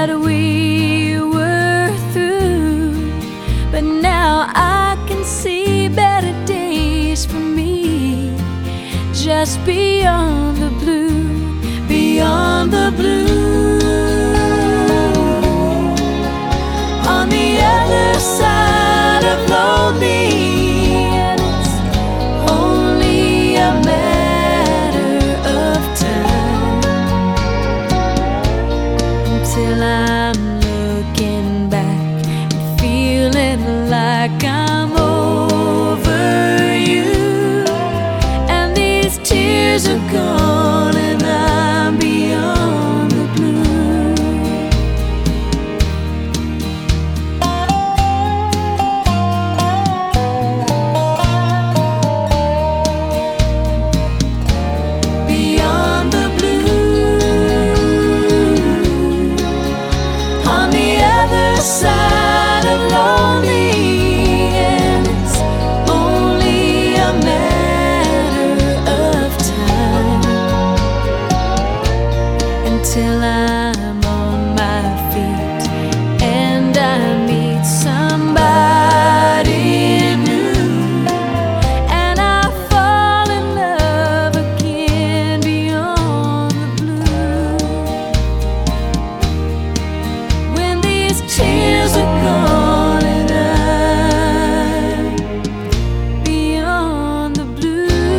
that we were through, but now I can see better days for me, just beyond the blue, beyond the blue. On the other side of lonely, and it's only a matter of time until I'm looking back and feeling like I'm over you, and these tears are gone and I'm beyond the blue. Beyond the blue, on the other side of lonely, and it's only a matter of time until I'm on my feet and I meet somebody new, and I fall in love again beyond the blue. When these tears are gone and I'm beyond the blue.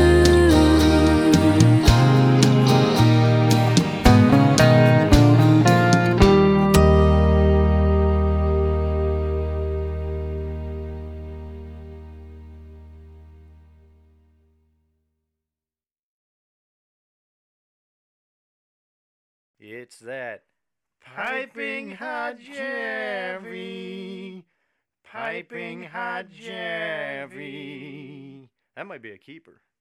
It's that piping hot Jerry. Piping hot Jerry. That might be a keeper.